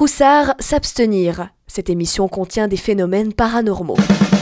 Troussard, s'abstenir. Cette émission contient des phénomènes paranormaux.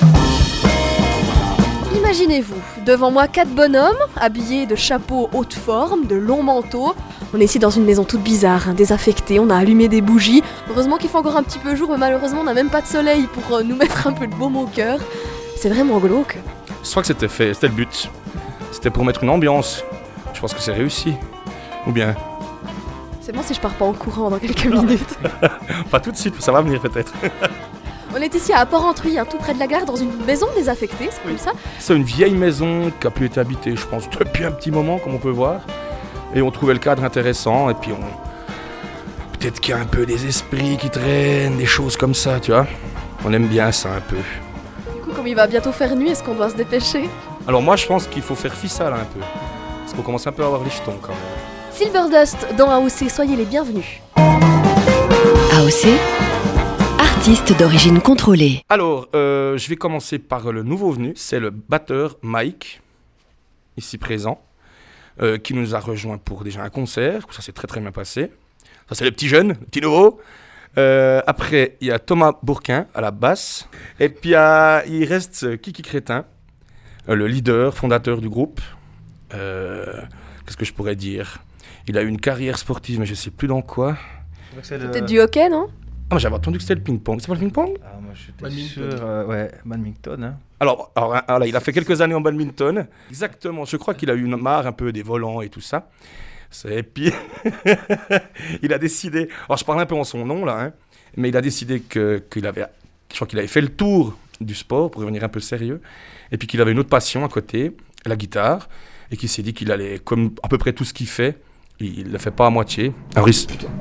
Imaginez-vous, devant moi 4 bonhommes, habillés de chapeaux haute forme, de longs manteaux. On est ici dans une maison toute bizarre, désaffectée, on a allumé des bougies. Heureusement qu'il fait encore un petit peu jour, mais malheureusement on n'a même pas de soleil pour nous mettre un peu de baume au cœur. C'est vraiment glauque. Je crois que c'était le but. C'était pour mettre une ambiance. Je pense que c'est réussi. Ou bien... C'est bon si je pars pas en courant dans quelques minutes. Pas tout de suite, ça va venir peut-être. On est ici à Port-Entruy, tout près de la gare, dans une maison désaffectée, c'est comme ça. C'est une vieille maison qui a pu être habitée, je pense, depuis un petit moment, comme on peut voir. Et on trouvait le cadre intéressant, et puis peut-être qu'il y a un peu des esprits qui traînent, des choses comme ça, tu vois. On aime bien ça un peu. Du coup, comme il va bientôt faire nuit, est-ce qu'on doit se dépêcher ? Alors moi, je pense qu'il faut faire fi ça là un peu. Parce qu'on commence un peu à avoir les jetons quand même. Silverdust dans AOC, soyez les bienvenus. AOC, artiste d'origine contrôlée. Alors, je vais commencer par le nouveau venu, c'est le batteur Mike, ici présent, qui nous a rejoint pour déjà un concert, ça s'est très très bien passé. Ça c'est le petit jeune, le petit nouveau. Après, il y a Thomas Bourquin à la basse, et puis il reste Kiki Crétin, le leader, fondateur du groupe. Qu'est-ce que je pourrais dire ? Il a eu une carrière sportive, mais je ne sais plus dans quoi. C'est peut-être du hockey, non ? Ah, mais j'avais entendu que c'était le ping-pong. C'est pas le ping-pong ? Ah, moi j'étais sûr, badminton. Hein. Alors, il a fait quelques années en badminton. Exactement, je crois qu'il a eu marre un peu des volants et tout ça. Et puis, il a décidé... Alors, je parle un peu en son nom, là, hein, mais il a décidé qu'il avait... Je crois qu'il avait fait le tour du sport, pour devenir un peu sérieux, et puis qu'il avait une autre passion à côté, la guitare, et qu'il s'est dit qu'il allait, comme à peu près tout ce qu'il fait, il ne le fait pas à moitié. Alors,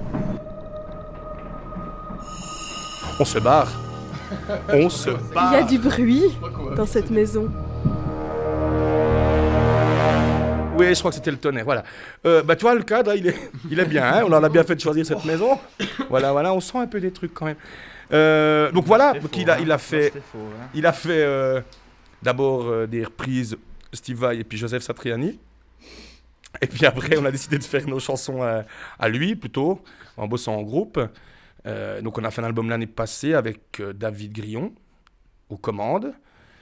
on se barre. On se barre. Il y a du bruit dans cette maison. Oui, je crois que c'était le tonnerre, voilà. Tu vois, le cadre, il est bien, hein, on en a bien fait de choisir cette maison. Voilà, on sent un peu des trucs quand même. Donc voilà, il a fait d'abord des reprises Steve Vai et puis Joseph Satriani. Et puis après, on a décidé de faire nos chansons à lui, plutôt, en bossant en groupe. Donc on a fait un album l'année passée avec David Grillon, aux commandes.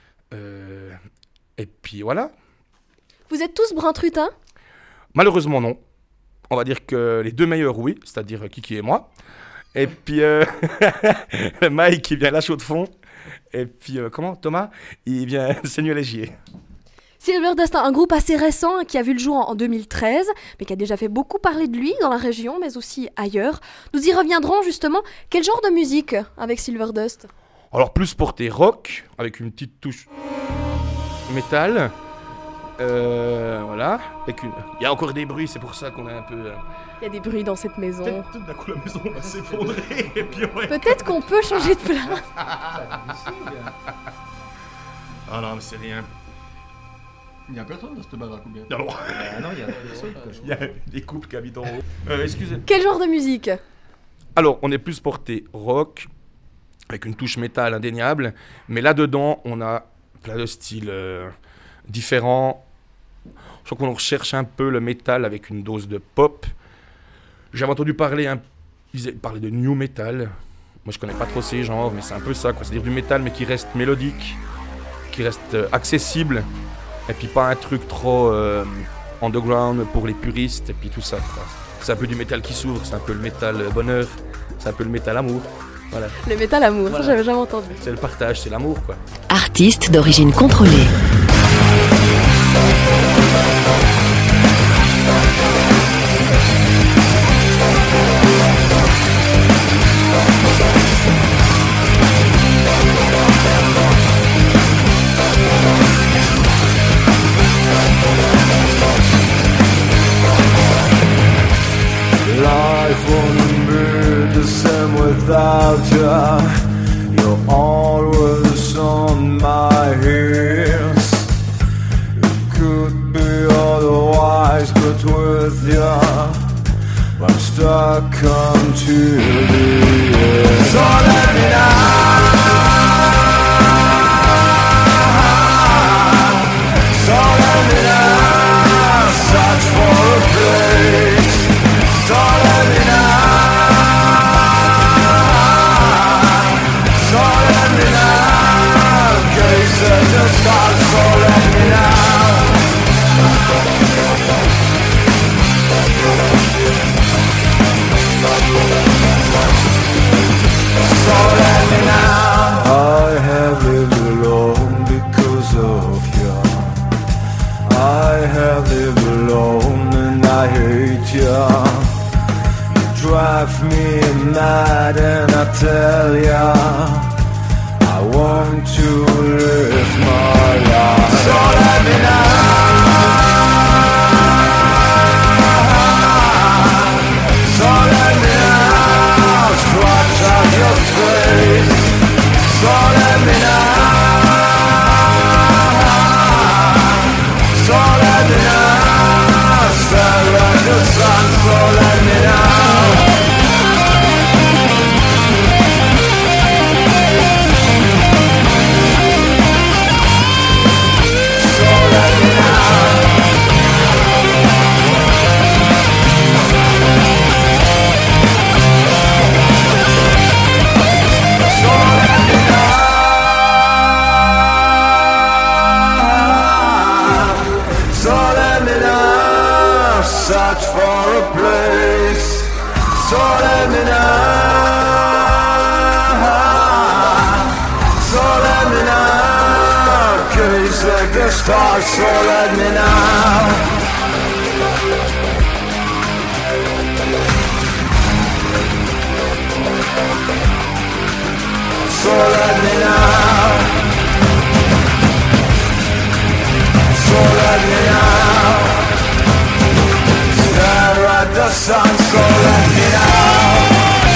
Et puis voilà. Vous êtes tous bruns-trutins ? Malheureusement non. On va dire que les deux meilleurs, oui, c'est-à-dire Kiki et moi. Et puis Mike, qui vient la chaux de fond. Et puis, Thomas, il vient Seigneur-Légier. Silverdust, un groupe assez récent qui a vu le jour en 2013, mais qui a déjà fait beaucoup parler de lui dans la région, mais aussi ailleurs. Nous y reviendrons justement. Quel genre de musique avec Silverdust ? Alors plus porté rock, avec une petite touche métal. Voilà. Il y a encore des bruits, c'est pour ça qu'on est un peu... Il y a des bruits dans cette maison. Peut-être tout d'un coup la maison va s'effondrer et puis Peut-être qu'on peut changer de place. Ah non, mais c'est rien. Il y a personne dans cette baraque ou bien ? Non, il y a personne. il y a des couples qui habitent en haut. Excusez. Quel genre de musique ? Alors, on est plus porté rock, avec une touche métal indéniable, mais là-dedans, on a plein de styles différents. Je crois qu'on recherche un peu le métal avec une dose de pop. J'avais entendu parler, ils parlaient de new metal. Moi, je connais pas trop ces genres, mais c'est un peu ça, quoi. C'est-à-dire du métal, mais qui reste mélodique, qui reste accessible, et puis pas un truc trop underground pour les puristes, et puis tout ça, quoi. C'est un peu du métal qui s'ouvre, c'est un peu le métal bonheur, c'est un peu le métal amour. Voilà. Le métal amour, Voilà. Ça j'avais jamais entendu. C'est le partage, c'est l'amour, quoi. Artiste d'origine contrôlée. Life won't be the same without you. You're always on my ears. It could be otherwise, but with you, I'm stuck onto the edge. So let me down. So let me down. Search for a place. So let me down. drive me mad, and I tell ya I want to live my life. So let me know. So let me know. Scratch out your face. So let me know. So let me know. Stare at the sun. So let me know. Search for a place. So let me know. So let me know. Gaze like a star. So let me know. So let me know. So let me know. Stare at the sun, so let me know.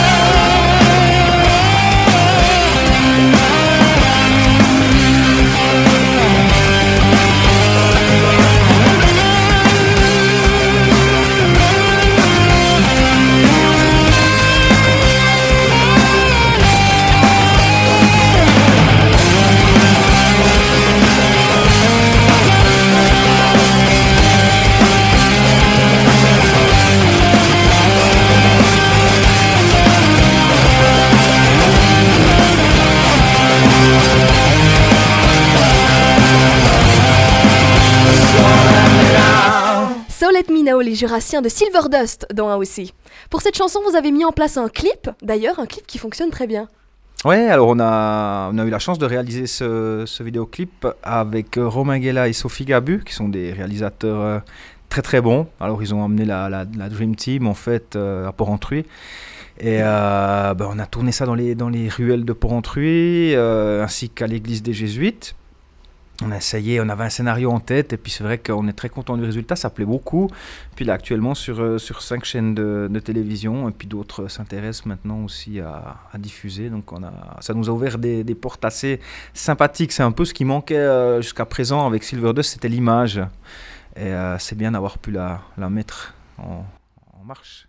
So Let Me Know, les Jurassiens de Silverdust dans AOC. Pour cette chanson, vous avez mis en place un clip, d'ailleurs un clip qui fonctionne très bien. Ouais, alors on a eu la chance de réaliser ce vidéoclip avec Romain Guella et Sophie Gabu, qui sont des réalisateurs très très bons. Alors ils ont amené la Dream Team en fait à Porrentruy. Et on a tourné ça dans les ruelles de Porrentruy, ainsi qu'à l'église des Jésuites. On a essayé, on avait un scénario en tête, et puis c'est vrai qu'on est très content du résultat, ça plaît beaucoup. Puis là, actuellement, sur 5 chaînes de télévision, et puis d'autres s'intéressent maintenant aussi à diffuser. Donc ça nous a ouvert des portes assez sympathiques. C'est un peu ce qui manquait jusqu'à présent avec Silverdust, c'était l'image. Et c'est bien d'avoir pu la mettre en marche.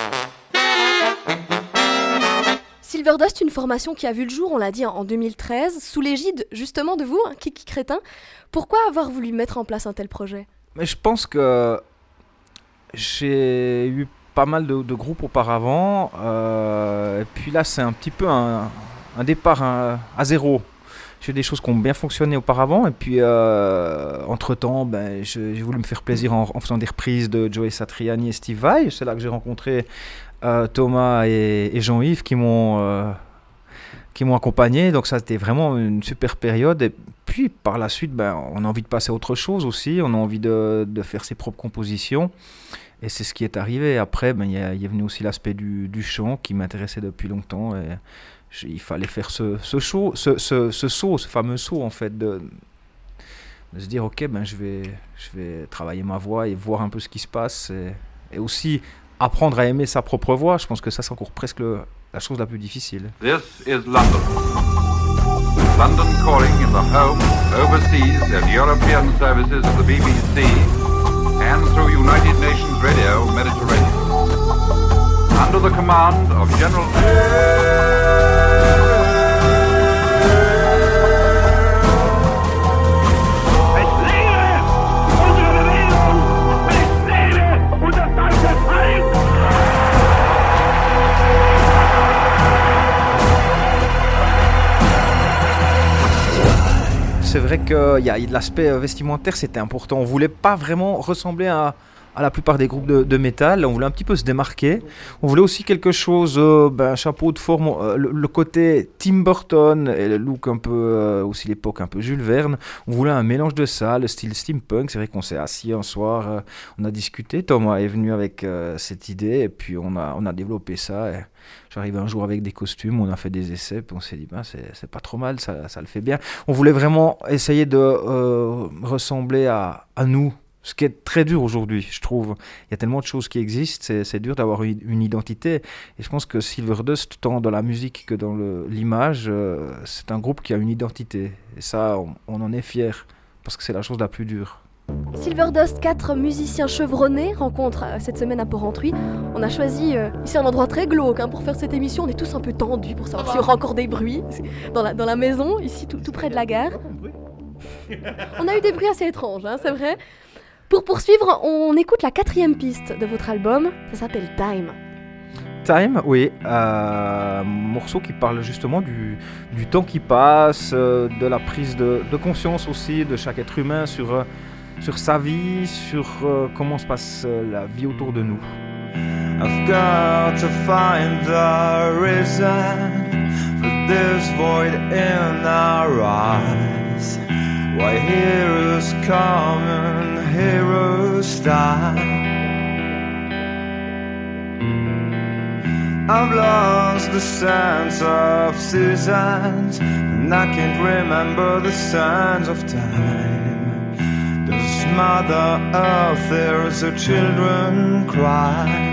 Silverdust, une formation qui a vu le jour, on l'a dit, en 2013, sous l'égide justement de vous, Kiki Crétin. Pourquoi avoir voulu mettre en place un tel projet ? Mais je pense que j'ai eu pas mal de groupes auparavant, et puis là c'est un petit peu un départ à zéro. J'ai des choses qui ont bien fonctionné auparavant, et puis entre-temps, j'ai voulu me faire plaisir en faisant des reprises de Joey Satriani et Steve Vai. C'est là que j'ai rencontré Thomas et Jean-Yves qui m'ont accompagné, donc ça c'était vraiment une super période. Et puis par la suite, on a envie de passer à autre chose aussi, on a envie de faire ses propres compositions, et c'est ce qui est arrivé. Après, il y est venu aussi l'aspect du chant qui m'intéressait depuis longtemps, et il fallait faire ce fameux saut en fait, de se dire ok, je vais travailler ma voix et voir un peu ce qui se passe, et aussi apprendre à aimer sa propre voix. Je pense que ça c'est encore presque la chose la plus difficile. This is London. London calling in the home, overseas and European services of the BBC and through United Nations Radio Mediterranean. Under the command of General... C'est vrai qu'il y a l'aspect vestimentaire, c'était important. On voulait pas vraiment ressembler à à la plupart des groupes de métal. On voulait un petit peu se démarquer. On voulait aussi quelque chose, chapeau de forme, le côté Tim Burton et le look un peu, aussi l'époque un peu Jules Verne. On voulait un mélange de ça, le style steampunk. C'est vrai qu'on s'est assis un soir, on a discuté. Thomas est venu avec cette idée et puis on a développé ça. Et j'arrive un jour avec des costumes, on a fait des essais, puis on s'est dit, c'est pas trop mal, ça le fait bien. On voulait vraiment essayer de ressembler à nous. Ce qui est très dur aujourd'hui, je trouve. Il y a tellement de choses qui existent, c'est dur d'avoir une identité. Et je pense que Silverdust, tant dans la musique que dans l'image, c'est un groupe qui a une identité. Et ça, on en est fiers, parce que c'est la chose la plus dure. Silverdust, 4 musiciens chevronnés, rencontre cette semaine à Porrentruy. On a choisi ici un endroit très glauque pour faire cette émission. On est tous un peu tendus pour savoir s'il y aura encore des bruits dans la maison, ici tout près de la gare. On a eu des bruits assez étranges, c'est vrai. Pour poursuivre, on écoute la 4e piste de votre album, ça s'appelle Time. Time, oui, un morceau qui parle justement du temps qui passe, de la prise de conscience aussi de chaque être humain sur sa vie, sur comment se passe la vie autour de nous. I've got to find the reason for this void in our eyes. Why heroes come and heroes die. I've lost the sense of seasons, and I can't remember the signs of time. There's Mother Earth, there's her children cry.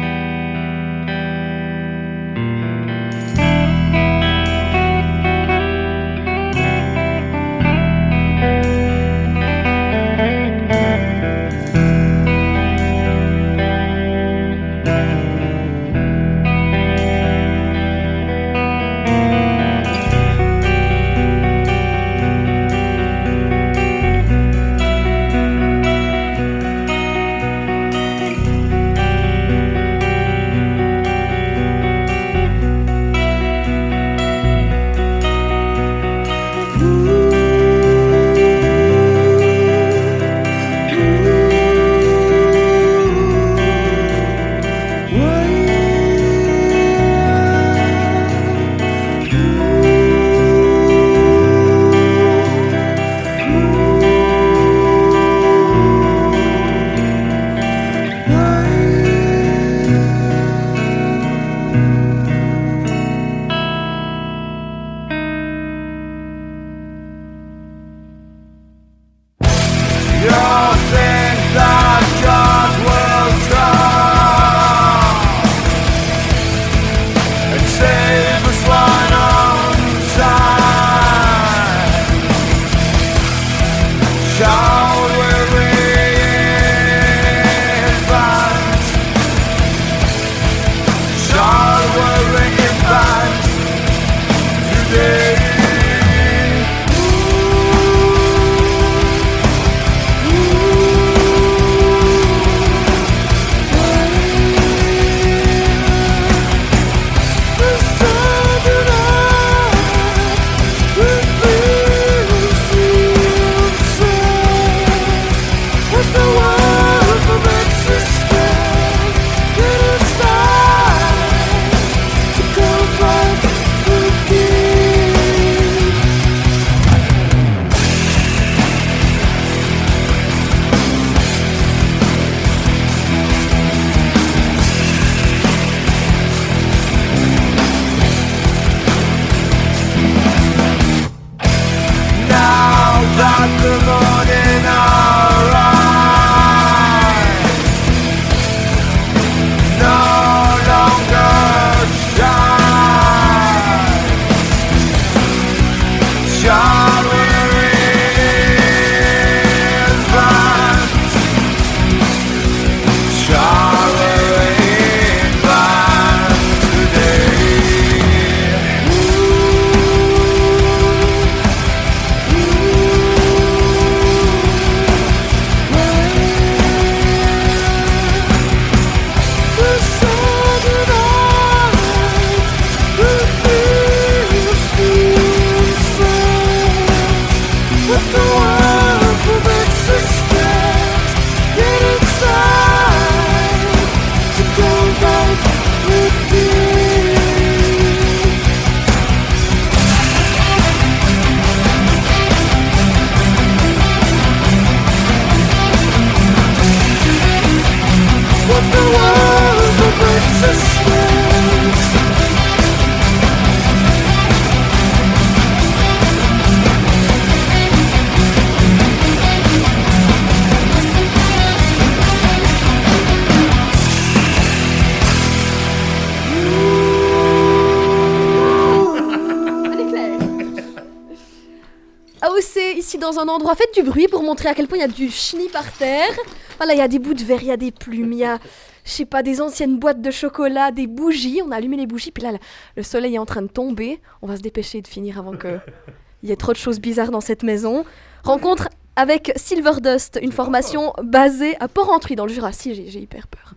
AOC, ici dans un endroit, faites du bruit pour montrer à quel point il y a du chenille par terre. Voilà, il y a des bouts de verre, il y a des plumes, il y a, je sais pas, des anciennes boîtes de chocolat, des bougies. On a allumé les bougies, puis là, le soleil est en train de tomber. On va se dépêcher de finir avant qu'il y ait trop de choses bizarres dans cette maison. Rencontre avec Silverdust, une formation basée à Port-Entruy dans le Jurassien. J'ai hyper peur.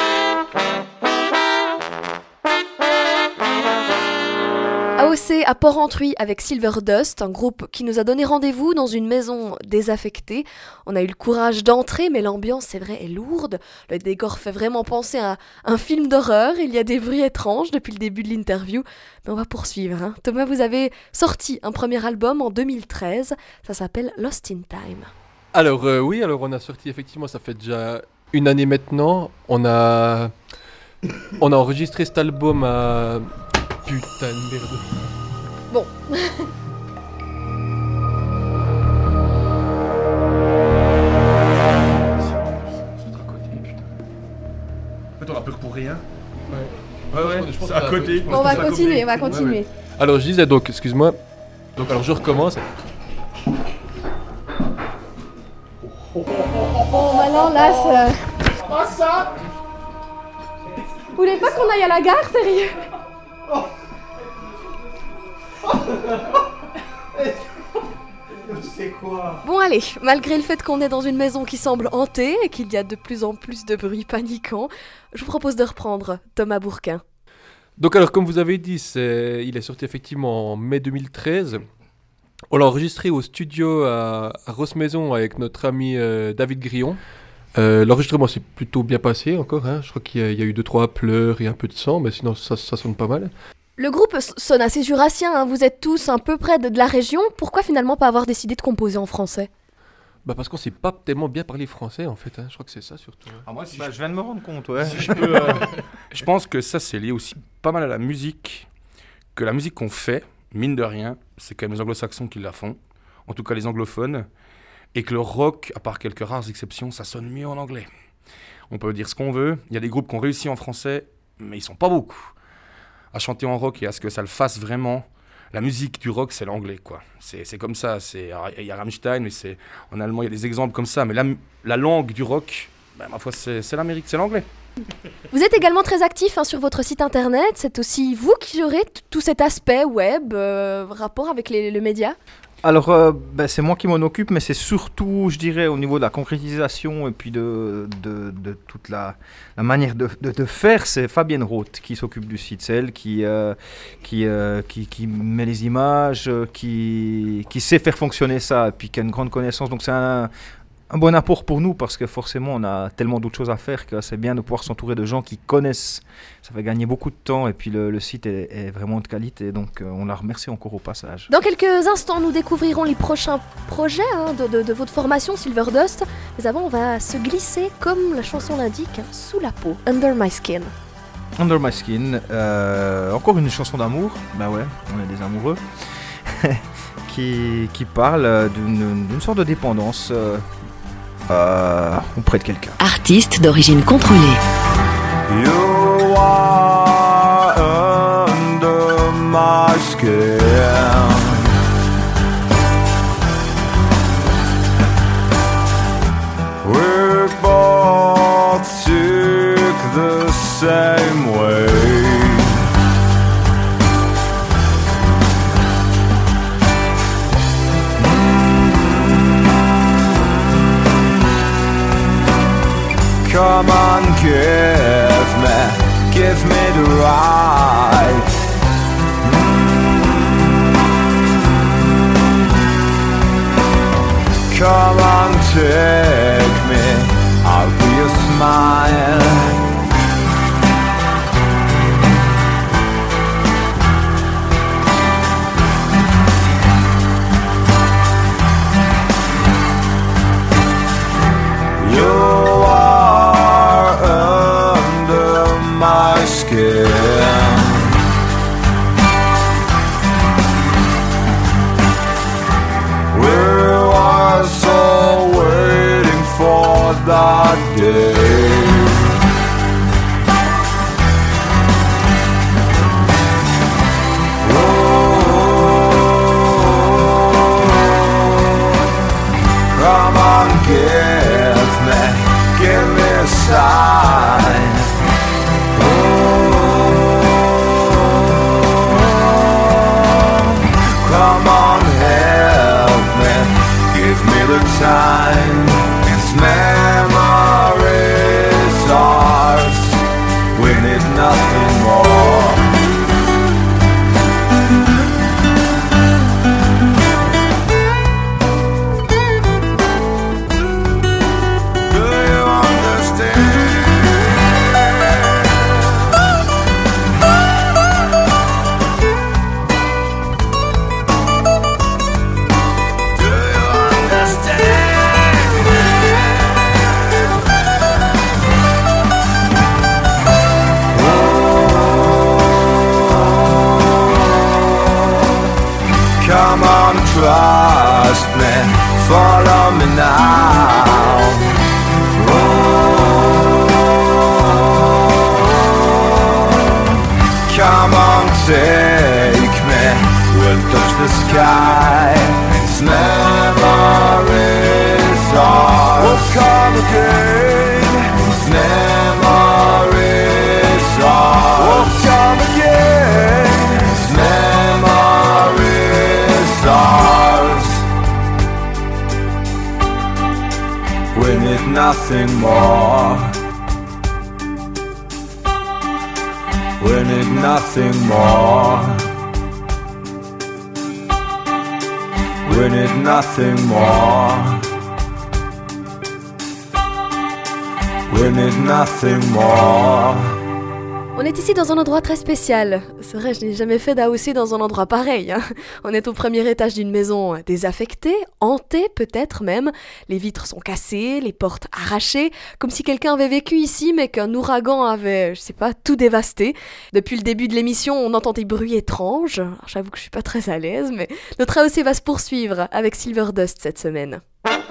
AOC à Port-Entruy avec Silverdust, un groupe qui nous a donné rendez-vous dans une maison désaffectée. On a eu le courage d'entrer, mais l'ambiance, c'est vrai, est lourde. Le décor fait vraiment penser à un film d'horreur. Il y a des bruits étranges depuis le début de l'interview. Mais on va poursuivre. Hein. Thomas, vous avez sorti un premier album en 2013. Ça s'appelle Lost in Time. Alors oui, alors on a sorti effectivement, ça fait déjà une année maintenant. On a enregistré cet album à... Putain de merde. Bon. En fait, on a peur pour rien. Ouais, c'est à côté. On va continuer. Ouais. Alors je disais donc, excuse-moi. Donc alors je recommence. Bon, maintenant là, ça... Ah ça. Vous voulez pas qu'on aille à la gare, sérieux? C'est quoi? Bon allez, malgré le fait qu'on est dans une maison qui semble hantée et qu'il y a de plus en plus de bruits paniquants, je vous propose de reprendre Thomas Bourquin. Donc alors comme vous avez dit, il est sorti effectivement en mai 2013. On l'a enregistré au studio à Rossemaison avec notre ami David Grillon. L'enregistrement s'est plutôt bien passé encore, hein. Je crois qu'il y a eu 2-3 pleurs et un peu de sang, mais sinon ça sonne pas mal. Le groupe sonne assez jurassien, hein. Vous êtes tous un peu près de la région. Pourquoi finalement pas avoir décidé de composer en français? Bah parce qu'on sait pas tellement bien parler français en fait, hein. Je crois que c'est ça surtout. Ah, moi, je viens de me rendre compte, ouais. Si je peux, je pense que ça c'est lié aussi pas mal à la musique, que la musique qu'on fait, mine de rien, c'est quand même les anglo-saxons qui la font, en tout cas les anglophones, et que le rock, à part quelques rares exceptions, ça sonne mieux en anglais. On peut dire ce qu'on veut, il y a des groupes qui ont réussi en français, mais ils sont pas beaucoup à chanter en rock et à ce que ça le fasse vraiment. La musique du rock, c'est l'anglais, quoi. C'est comme ça. Il y a Rammstein, mais en allemand, il y a des exemples comme ça. Mais la langue du rock, ma foi, c'est l'Amérique, c'est l'anglais. Vous êtes également très actif sur votre site internet. C'est aussi vous qui gérez tout cet aspect web, rapport avec le média. Alors, c'est moi qui m'en occupe, mais c'est surtout, je dirais, au niveau de la concrétisation et puis de toute la manière de faire, c'est Fabienne Roth qui s'occupe du site. C'est elle qui met les images, qui sait faire fonctionner ça et puis qui a une grande connaissance. Donc c'est un bon apport pour nous parce que forcément on a tellement d'autres choses à faire que c'est bien de pouvoir s'entourer de gens qui connaissent. Ça fait gagner beaucoup de temps et puis le site est vraiment de qualité, donc on la remercie encore au passage. Dans quelques instants, nous découvrirons les prochains projets de votre formation Silverdust. Mais avant, on va se glisser, comme la chanson l'indique, sous la peau, Under My Skin. Under My Skin, encore une chanson d'amour, bah ouais, on est des amoureux, qui parle d'une sorte de dépendance auprès de quelqu'un. Artiste d'origine contrôlée. You are under my skin. We both took the same way. Come on, give me the right. Come on, take me, I'll be your smile. skin. We was all waiting for that day. Come on, give me a sign. Come on, help me, give me the time. These memories ours, we need nothing more. Come on, trust me, follow me now. Oh, come on, take me, we'll touch the sky. It's memories ours. We'll come again. It's memories ours. We'll come again. It's memories ours. We need nothing more. We need nothing more. We need nothing more. We need nothing more. On est ici dans un endroit très spécial. C'est vrai, je n'ai jamais fait d'AOC dans un endroit pareil. On est au premier étage d'une maison désaffectée, hantée peut-être même. Les vitres sont cassées, les portes arrachées, comme si quelqu'un avait vécu ici mais qu'un ouragan avait, je sais pas, tout dévasté. Depuis le début de l'émission, on entend des bruits étranges. Alors, j'avoue que je suis pas très à l'aise, mais notre AOC va se poursuivre avec Silverdust cette semaine.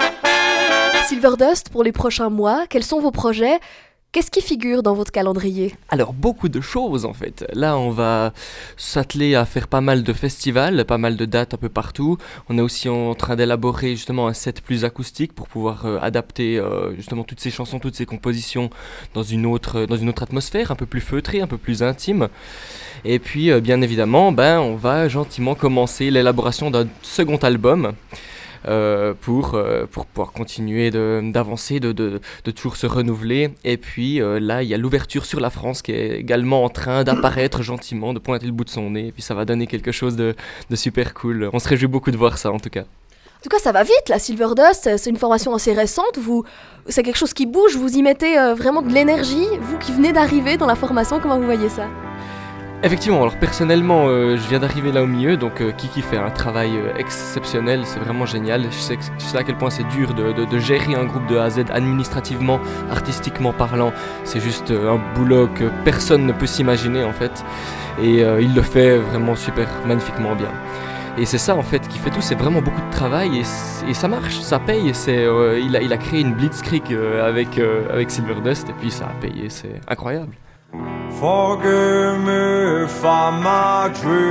Silverdust, pour les prochains mois, quels sont vos projets ? Qu'est-ce qui figure dans votre calendrier ? Alors, beaucoup de choses en fait. Là, on va s'atteler à faire pas mal de festivals, pas mal de dates un peu partout. On est aussi en train d'élaborer justement un set plus acoustique pour pouvoir adapter justement toutes ces chansons, toutes ces compositions dans une autre atmosphère, un peu plus feutrée, un peu plus intime. Et puis, bien évidemment, on va gentiment commencer l'élaboration d'un second album. Pour pouvoir continuer d'avancer, de toujours se renouveler. Et puis là, il y a l'ouverture sur la France qui est également en train d'apparaître gentiment, de pointer le bout de son nez. Et puis ça va donner quelque chose de super cool. On se réjouit beaucoup de voir ça en tout cas. En tout cas, ça va vite, la Silverdust, c'est une formation assez récente, c'est quelque chose qui bouge, vous y mettez vraiment de l'énergie, vous qui venez d'arriver dans la formation, comment vous voyez ça ? Effectivement, alors personnellement, je viens d'arriver là au milieu, donc Kiki fait un travail exceptionnel, c'est vraiment génial. Je sais à quel point c'est dur de gérer un groupe de A à Z administrativement, artistiquement parlant. C'est juste un boulot que personne ne peut s'imaginer en fait. Et il le fait vraiment super, magnifiquement bien. Et c'est ça en fait qui fait tout, c'est vraiment beaucoup de travail et ça marche, ça paye. Il a créé une blitzkrieg avec Silverdust et puis ça a payé, c'est incroyable. Forgive me if I'm a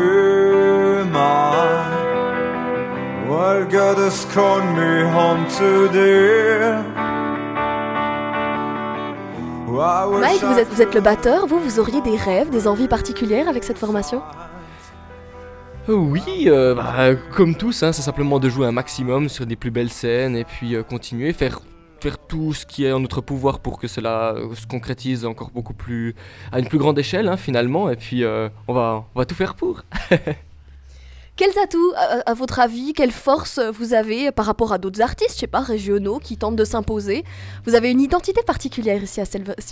dreamer. Well, God has called me home today. Mike, vous êtes le batteur, vous auriez des rêves, des envies particulières avec cette formation ? Oui, comme tous, c'est simplement de jouer un maximum sur des plus belles scènes et puis continuer, faire tout ce qui est en notre pouvoir pour que cela se concrétise encore beaucoup plus à une plus grande échelle finalement, et puis on va tout faire pour. Quels atouts, à votre avis, quelle force vous avez par rapport à d'autres artistes, je sais pas, régionaux, qui tentent de s'imposer ? Vous avez une identité particulière ici à Silverdust ?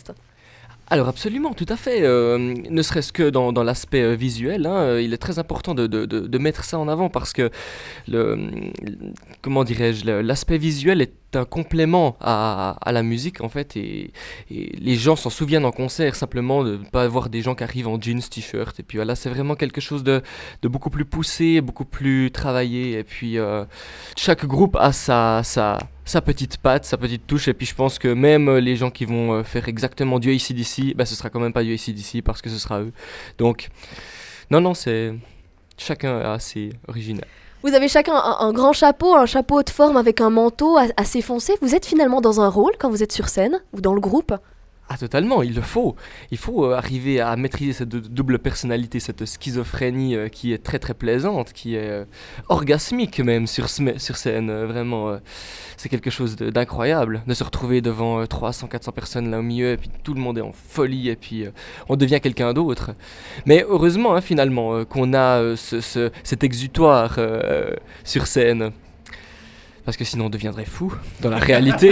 Alors absolument, tout à fait, ne serait-ce que dans l'aspect visuel, il est très important de mettre ça en avant parce que l'aspect visuel est un complément à la musique en fait, et les gens s'en souviennent en concert simplement de ne pas avoir des gens qui arrivent en jeans, t-shirt, et puis voilà, c'est vraiment quelque chose de beaucoup plus poussé, beaucoup plus travaillé, et puis chaque groupe a sa petite patte, sa petite touche, et puis je pense que même les gens qui vont faire exactement du AC/DC, ce sera quand même pas du AC/DC parce que ce sera eux. Donc non, c'est chacun assez original. Vous avez chacun un grand chapeau, un chapeau haute forme avec un manteau assez foncé. Vous êtes finalement dans un rôle quand vous êtes sur scène ou dans le groupe? Ah totalement, il le faut. Il faut arriver à maîtriser cette double personnalité, cette schizophrénie qui est très très plaisante, qui est orgasmique même sur scène. Vraiment, c'est quelque chose d'incroyable de se retrouver devant 300-400 personnes là au milieu, et puis tout le monde est en folie, et puis on devient quelqu'un d'autre. Mais heureusement finalement qu'on a cet exutoire sur scène, parce que sinon on deviendrait fou dans la réalité.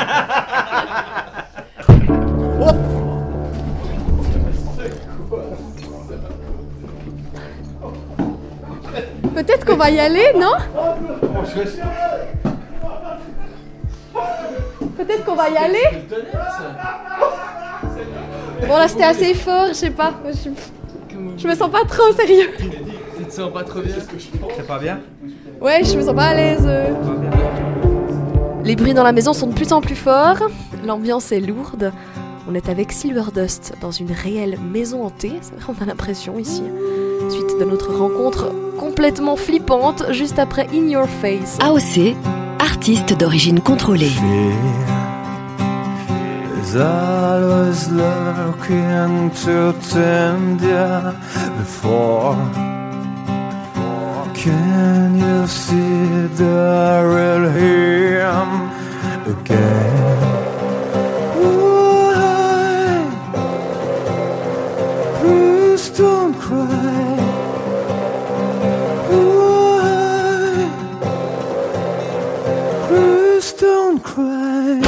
Peut-être qu'on va y aller, non? Peut-être qu'on va y aller? Bon là c'était assez fort, je sais pas. Je me sens pas trop sérieux. Tu te sens pas trop bien? C'est pas bien? Ouais, je me sens pas à l'aise. Les bruits dans la maison sont de plus en plus forts, l'ambiance est lourde. On est avec Silverdust dans une réelle maison hantée, c'est vrai, on a l'impression ici. Suite de notre rencontre complètement flippante juste après In Your Face. AOC, artiste d'origine contrôlée. Is always looking to tempt you before. Can you see the real him again? Why? Please don't cry. Why? Please don't cry.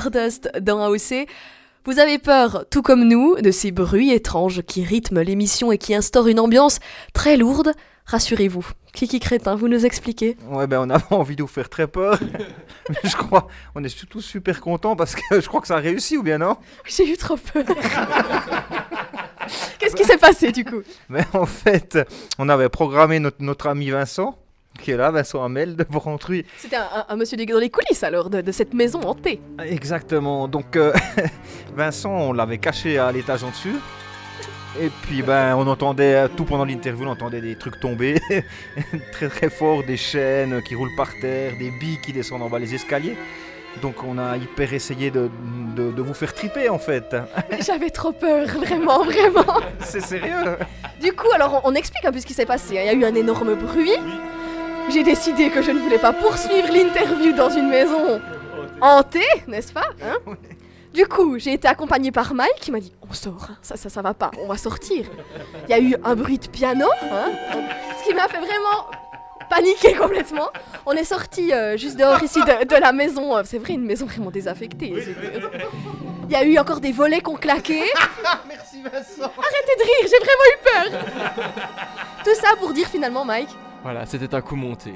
Silverdust dans AOC. Vous avez peur, tout comme nous, de ces bruits étranges qui rythment l'émission et qui instaurent une ambiance très lourde. Rassurez-vous, Kiki Crétin, vous nous expliquez? Ouais, ben on avait envie de vous faire très peur. Mais je crois, on est surtout super contents parce que je crois que ça a réussi, ou bien non? J'ai eu trop peur. Qu'est-ce qui s'est passé du coup? Mais en fait, on avait programmé notre ami Vincent, qui est là, Vincent Hamel de Porrentruy. C'était un monsieur dans les coulisses alors de cette maison hantée. Exactement, donc Vincent, on l'avait caché à l'étage en dessus. Et puis on entendait tout pendant l'interview, on entendait des trucs tomber très très fort, des chaînes qui roulent par terre, des billes qui descendent en bas les escaliers. Donc on a hyper essayé de vous faire triper en fait. J'avais trop peur, vraiment. C'est sérieux. Du coup, alors on explique un peu ce qui s'est passé. Il y a eu un énorme bruit. J'ai décidé que je ne voulais pas poursuivre l'interview dans une maison hantée, n'est-ce pas, hein? Du coup, j'ai été accompagnée par Mike qui m'a dit « On sort, ça va pas, on va sortir ». Il y a eu un bruit de piano, hein, ce qui m'a fait vraiment paniquer complètement. On est sorti juste dehors ici de la maison, c'est vrai, une maison vraiment désaffectée. Il y a eu encore des volets qu'on claquait. Merci Vincent. Arrêtez de rire, j'ai vraiment eu peur. Tout ça pour dire finalement, Mike. Voilà, c'était un coup monté.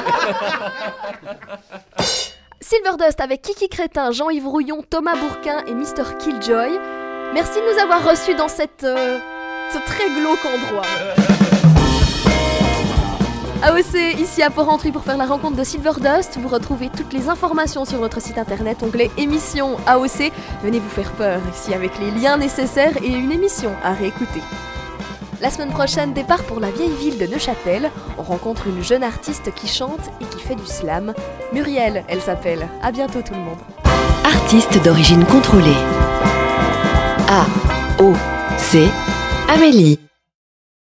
Silverdust avec Kiki Crétin, Jean-Yves Rouillon, Thomas Bourquin et Mr. Killjoy. Merci de nous avoir reçus dans ce très glauque endroit. AOC, ici à Porrentruy pour faire la rencontre de Silverdust. Vous retrouvez toutes les informations sur notre site internet, onglet émission AOC. Venez vous faire peur ici avec les liens nécessaires et une émission à réécouter. La semaine prochaine, départ pour la vieille ville de Neuchâtel. On rencontre une jeune artiste qui chante et qui fait du slam. Muriel, elle s'appelle. À bientôt tout le monde. Artiste d'origine contrôlée. A-O-C, Amélie.